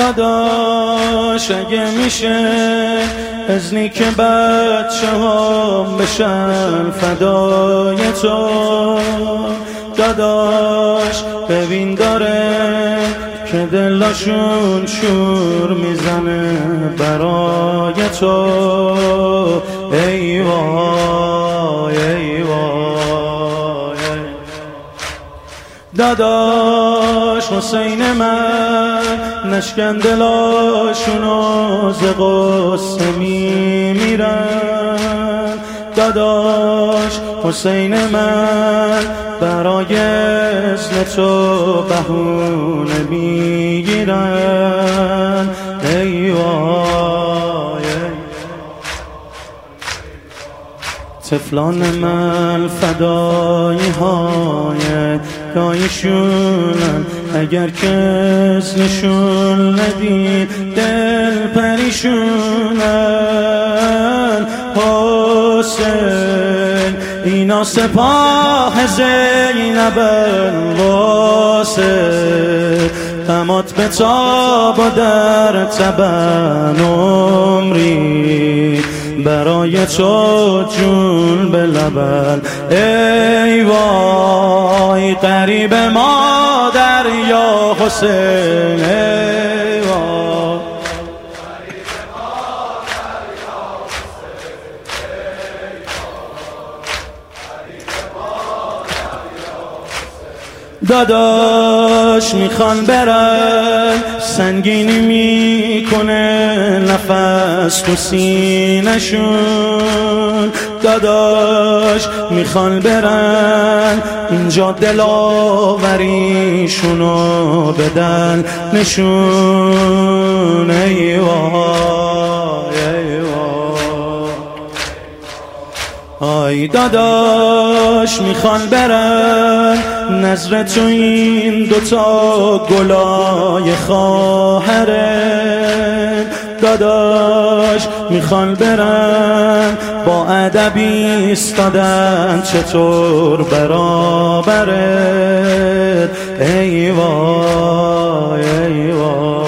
داداش اگه میشه اذنی که بچه ها بشن فدای تو، داداش ببین داره که دلاشون شور میزنه برای تو. ای وای ای وای داداش حسین من نشکن دلاشونو ز غصه میمیرن، داداش حسین من برای اذن تو بهونه میگیرن. ای وای طفلان من فدایی های گایشونن، اگر که اذنشون ندی دل پریشونن. حسین اینا سپاه زینبن واسه غمات به تاب و در تبن عمری برای تو جون به لبن. ای وای قریب مادر یا حسین، ای وای داداش میخوان برن سنگینی میکنه نفس تو سینشون، داداش میخوان برن اینجا دلاوریشونو بدن نشون. ای وای ای وای آی داداش میخوان برن نظر تو این دوتا گلای خواهره، داداش میخوان برن با ادب ایستادن چطور برابره. ای وای ای وای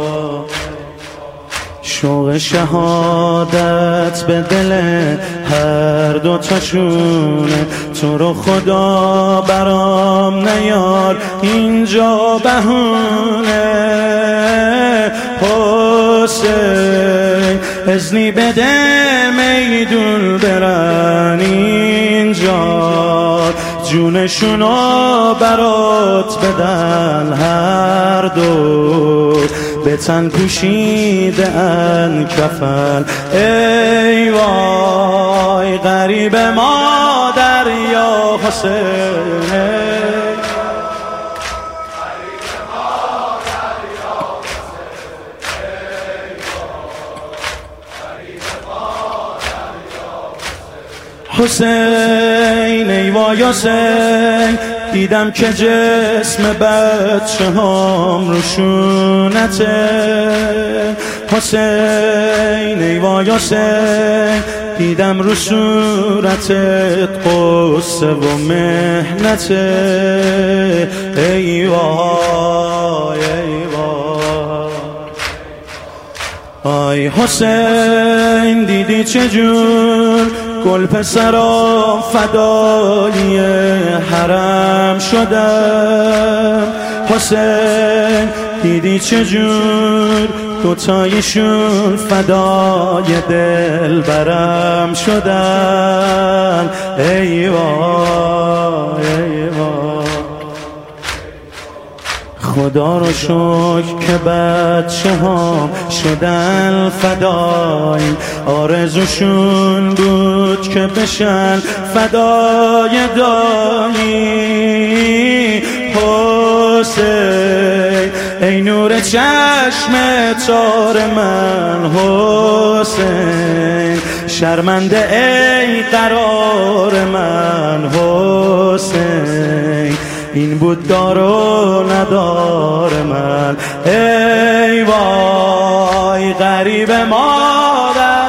شوق شهادت به دل هر دو تاشونه، تو رو خدا برام نیار اینجا بهونه. حسین اذنی بده میدون برن اینجا جونشونو برات بدن هر دو به تن پوشیده ان کفن. ای وای غریب مادر یا حسین، حسین ای وای حسین دیدم که جسم بچه هم روشونته. حسین ای وای حسین دیدم رو صورتت قصه و محنته. ای وای ای وای آی حسین دیدی چجور گل پسرا فدایی حرم شدم. حسین دیدی چجور دوتایشون فدای دل برم شدن. ای وای ای وای خدا رو شکر که بچه ها شدن فدای، آرزوشون بود که بشن فدای دایی. حسین ای نور چشم تار من حسین، شرمنده ای قرار من حسین، این بود دار و ندار من. ای وای غریب مادر